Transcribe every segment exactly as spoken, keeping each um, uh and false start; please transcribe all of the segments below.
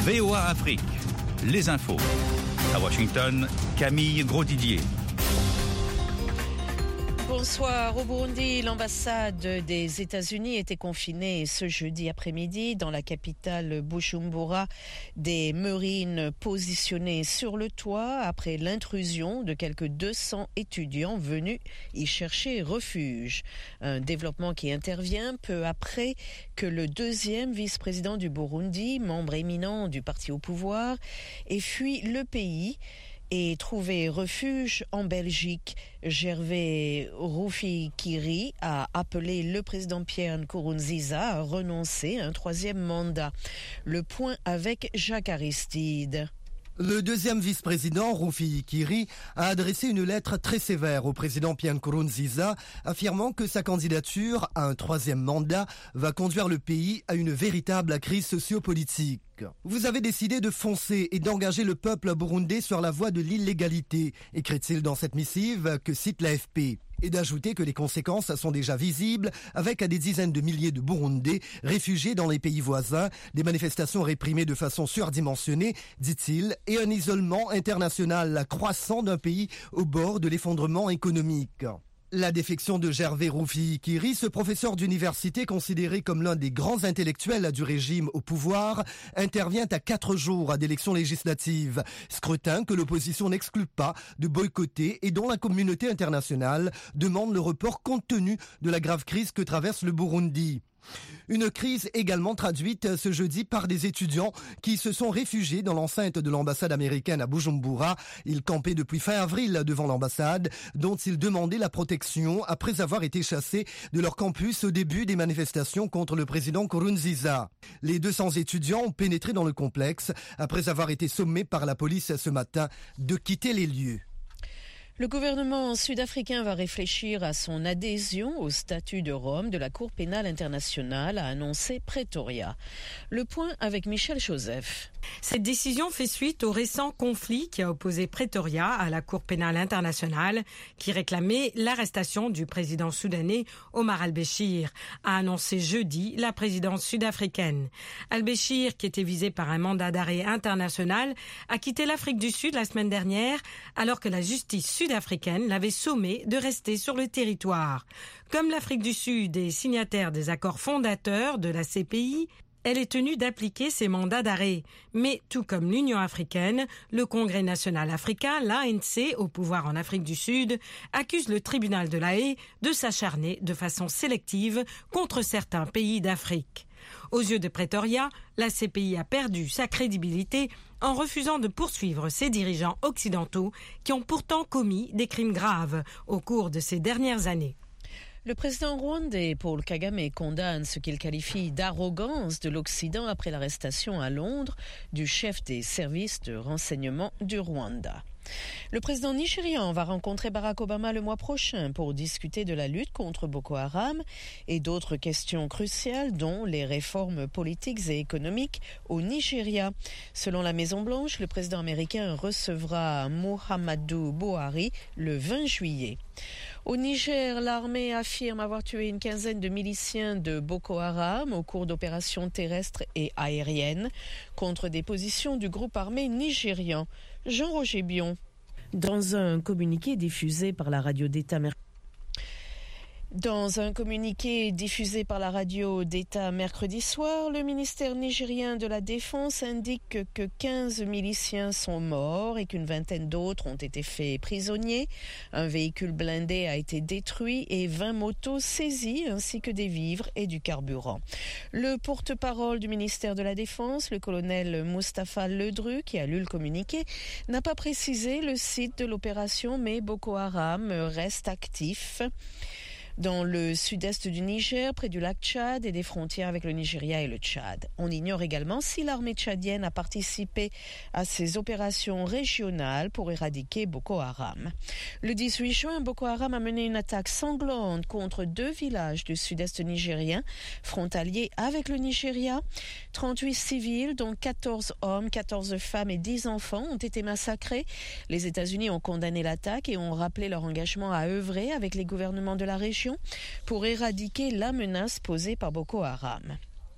V O A Afrique, les infos. À Washington, Camille Grosdidier. Bonsoir. Au Burundi, l'ambassade des États-Unis était confinée ce jeudi après-midi dans la capitale Bujumbura. Des Marines positionnées sur le toit après l'intrusion de quelques deux cents étudiants venus y chercher refuge. Un développement qui intervient peu après que le deuxième vice-président du Burundi, membre éminent du parti au pouvoir, ait fui le pays et trouvé refuge en Belgique. Gervais Rufyikiri a appelé le président Pierre Nkurunziza à renoncer à un troisième mandat. Le point avec Jacques Aristide. Le deuxième vice-président, Rufyikiri, a adressé une lettre très sévère au président Pierre Nkurunziza, affirmant que sa candidature à un troisième mandat va conduire le pays à une véritable crise sociopolitique. Vous avez décidé de foncer et d'engager le peuple burundais sur la voie de l'illégalité, écrit-il dans cette missive que cite l'A F P. Et d'ajouter que les conséquences sont déjà visibles avec des dizaines de milliers de Burundais réfugiés dans les pays voisins, des manifestations réprimées de façon surdimensionnée, dit-il, et un isolement international croissant d'un pays au bord de l'effondrement économique. La défection de Gervais Rufyikiri, ce professeur d'université considéré comme l'un des grands intellectuels du régime au pouvoir, intervient à quatre jours d'élections législatives, scrutin que l'opposition n'exclut pas de boycotter et dont la communauté internationale demande le report compte tenu de la grave crise que traverse le Burundi. Une crise également traduite ce jeudi par des étudiants qui se sont réfugiés dans l'enceinte de l'ambassade américaine à Bujumbura. Ils campaient depuis fin avril devant l'ambassade, dont ils demandaient la protection après avoir été chassés de leur campus au début des manifestations contre le président Nkurunziza. Les deux cents étudiants ont pénétré dans le complexe après avoir été sommés par la police ce matin de quitter les lieux. Le gouvernement sud-africain va réfléchir à son adhésion au statut de Rome de la Cour pénale internationale, a annoncé Pretoria. Le point avec Michel Joseph. Cette décision fait suite au récent conflit qui a opposé Pretoria à la Cour pénale internationale qui réclamait l'arrestation du président soudanais Omar al-Béchir, a annoncé jeudi la présidence sud-africaine. Al-Béchir, qui était visé par un mandat d'arrêt international, a quitté l'Afrique du Sud la semaine dernière alors que la justice sud-africaine l'avait sommé de rester sur le territoire. Comme l'Afrique du Sud est signataire des accords fondateurs de la C P I, elle est tenue d'appliquer ses mandats d'arrêt. Mais tout comme l'Union africaine, le Congrès national africain, l'A N C, au pouvoir en Afrique du Sud, accuse le tribunal de La Haye de s'acharner de façon sélective contre certains pays d'Afrique. Aux yeux de Pretoria, la C P I a perdu sa crédibilité en refusant de poursuivre ses dirigeants occidentaux qui ont pourtant commis des crimes graves au cours de ces dernières années. Le président rwandais Paul Kagame condamne ce qu'il qualifie d'arrogance de l'Occident après l'arrestation à Londres du chef des services de renseignement du Rwanda. Le président nigérian va rencontrer Barack Obama le mois prochain pour discuter de la lutte contre Boko Haram et d'autres questions cruciales dont les réformes politiques et économiques au Nigeria. Selon la Maison-Blanche, le président américain recevra Muhammadu Buhari le vingt juillet. Au Niger, l'armée affirme avoir tué une quinzaine de miliciens de Boko Haram au cours d'opérations terrestres et aériennes contre des positions du groupe armé nigérian. Jean-Roger Bion. Dans un communiqué diffusé par la radio d'État mercredi. Dans un communiqué diffusé par la radio d'État mercredi soir, le ministère nigérien de la Défense indique que quinze miliciens sont morts et qu'une vingtaine d'autres ont été faits prisonniers. Un véhicule blindé a été détruit et vingt motos saisies ainsi que des vivres et du carburant. Le porte-parole du ministère de la Défense, le colonel Mustapha Ledru, qui a lu le communiqué, n'a pas précisé le site de l'opération, mais Boko Haram reste actif dans le sud-est du Niger, près du lac Tchad et des frontières avec le Nigeria et le Tchad. On ignore également si l'armée tchadienne a participé à ces opérations régionales pour éradiquer Boko Haram. Le dix-huit juin, Boko Haram a mené une attaque sanglante contre deux villages du sud-est nigérien, frontaliers avec le Nigeria. trente-huit civils, dont quatorze hommes, quatorze femmes et dix enfants, ont été massacrés. Les États-Unis ont condamné l'attaque et ont rappelé leur engagement à œuvrer avec les gouvernements de la région pour éradiquer la menace posée par Boko Haram.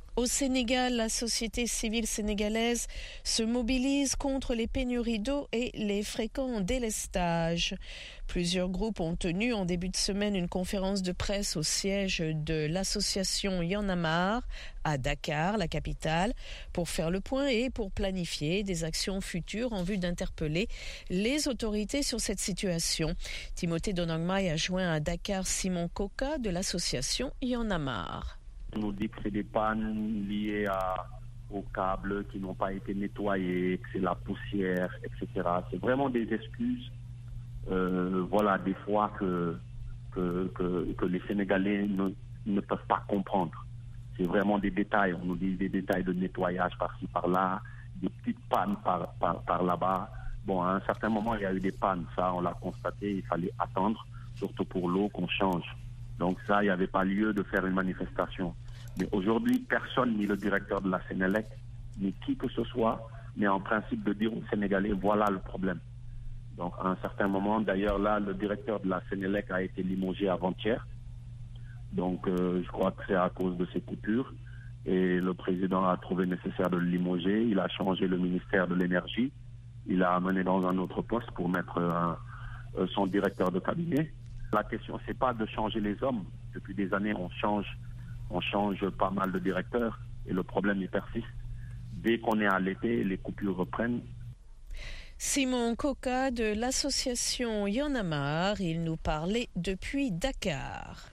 Au Sénégal, la société civile sénégalaise se mobilise contre les pénuries d'eau et les fréquents délestages. Plusieurs groupes ont tenu en début de semaine une conférence de presse au siège de l'association Y en a marre à Dakar, la capitale, pour faire le point et pour planifier des actions futures en vue d'interpeller les autorités sur cette situation. Timothée Donangmai a joint à Dakar Simon Koka de l'association Y en a marre. On nous dit que c'est des pannes liées à, aux câbles qui n'ont pas été nettoyés, que c'est la poussière, et cetera. C'est vraiment des excuses, euh, voilà, des fois que, que, que, que les Sénégalais ne, ne peuvent pas comprendre. C'est vraiment des détails. On nous dit des détails de nettoyage par-ci, par-là, des petites pannes par, par, par là-bas. Bon, à un certain moment, il y a eu des pannes. Ça, on l'a constaté. Il fallait attendre, surtout pour l'eau, qu'on change. Donc ça, il n'y avait pas lieu de faire une manifestation. Mais aujourd'hui, personne, ni le directeur de la Sénélec, ni qui que ce soit, n'est en principe de dire aux Sénégalais, voilà le problème. Donc à un certain moment, d'ailleurs là, le directeur de la Sénélec a été limogé avant-hier. Donc euh, je crois que c'est à cause de ces coupures. Et le président a trouvé nécessaire de le limoger. Il a changé le ministère de l'énergie. Il l'a amené dans un autre poste pour mettre un, euh, son directeur de cabinet. La question, c'est pas de changer les hommes. Depuis des années, on change, on change pas mal de directeurs et le problème, il persiste. Dès qu'on est à l'été, les coupures reprennent. Simon Koka de l'association Y en a marre, il nous parlait depuis Dakar.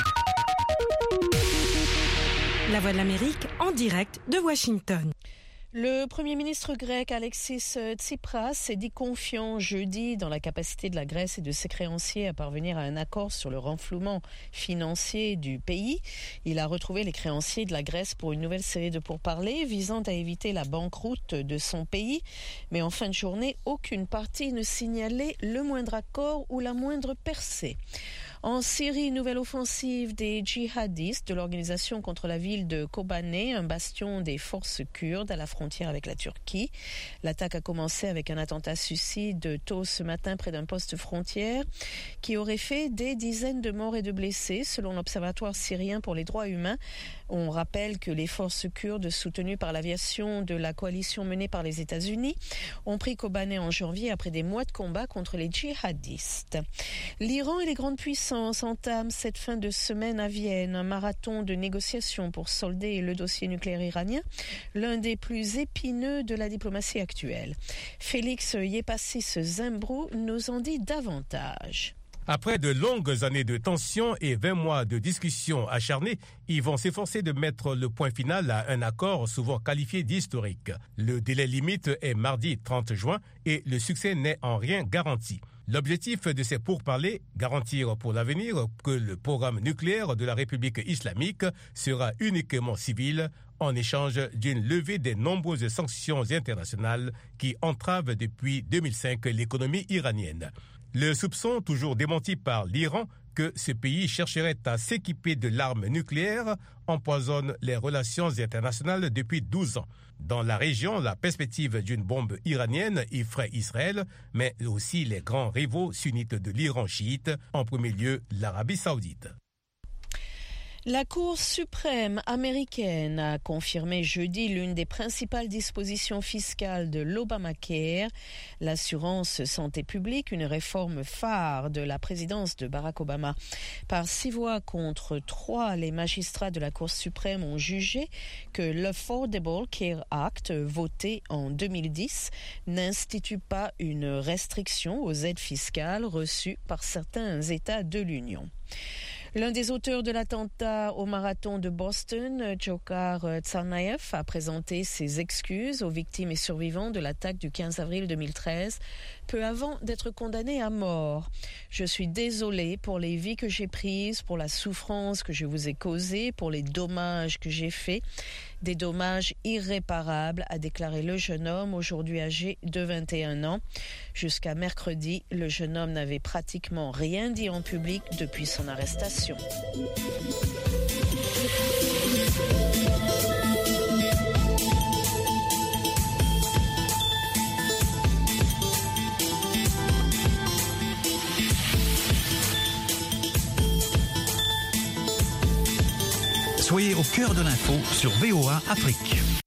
La Voix de l'Amérique en direct de Washington. Le Premier ministre grec Alexis Tsipras s'est dit confiant jeudi dans la capacité de la Grèce et de ses créanciers à parvenir à un accord sur le renflouement financier du pays. Il a retrouvé les créanciers de la Grèce pour une nouvelle série de pourparlers visant à éviter la banqueroute de son pays. Mais en fin de journée, aucune partie ne signalait le moindre accord ou la moindre percée. En Syrie, nouvelle offensive des djihadistes de l'organisation contre la ville de Kobane, un bastion des forces kurdes à la frontière avec la Turquie. L'attaque a commencé avec un attentat suicide tôt ce matin près d'un poste frontière qui aurait fait des dizaines de morts et de blessés selon l'Observatoire syrien pour les droits humains. On rappelle que les forces kurdes soutenues par l'aviation de la coalition menée par les États-Unis ont pris Kobane en janvier après des mois de combat contre les djihadistes. L'Iran et les grandes puissances entament cette fin de semaine à Vienne un marathon de négociations pour solder le dossier nucléaire iranien, l'un des plus épineux de la diplomatie actuelle. Félix Yepassis Zimbrou nous en dit davantage. Après de longues années de tensions et vingt mois de discussions acharnées, ils vont s'efforcer de mettre le point final à un accord souvent qualifié d'historique. Le délai limite est mardi trente juin et le succès n'est en rien garanti. L'objectif de ces pourparlers, garantir pour l'avenir que le programme nucléaire de la République islamique sera uniquement civil en échange d'une levée des nombreuses sanctions internationales qui entravent depuis deux mille cinq l'économie iranienne. Le soupçon, toujours démenti par l'Iran, que ce pays chercherait à s'équiper de l'arme nucléaire empoisonne les relations internationales depuis douze ans. Dans la région, la perspective d'une bombe iranienne effraie Israël, mais aussi les grands rivaux sunnites de l'Iran chiite, en premier lieu l'Arabie saoudite. La Cour suprême américaine a confirmé jeudi l'une des principales dispositions fiscales de l'Obamacare, l'assurance santé publique, une réforme phare de la présidence de Barack Obama. Par six voix contre trois, les magistrats de la Cour suprême ont jugé que l'Affordable Care Act, voté en deux mille dix, n'institue pas une restriction aux aides fiscales reçues par certains États de l'Union. L'un des auteurs de l'attentat au marathon de Boston, Dzhokhar Tsarnaev, a présenté ses excuses aux victimes et survivants de l'attaque du quinze avril deux mille treize, peu avant d'être condamné à mort. Je suis désolé pour les vies que j'ai prises, pour la souffrance que je vous ai causée, pour les dommages que j'ai faits. Des dommages irréparables, a déclaré le jeune homme, aujourd'hui âgé de vingt et un ans. Jusqu'à mercredi, le jeune homme n'avait pratiquement rien dit en public depuis son arrestation. Soyez au cœur de l'info sur V O A Afrique.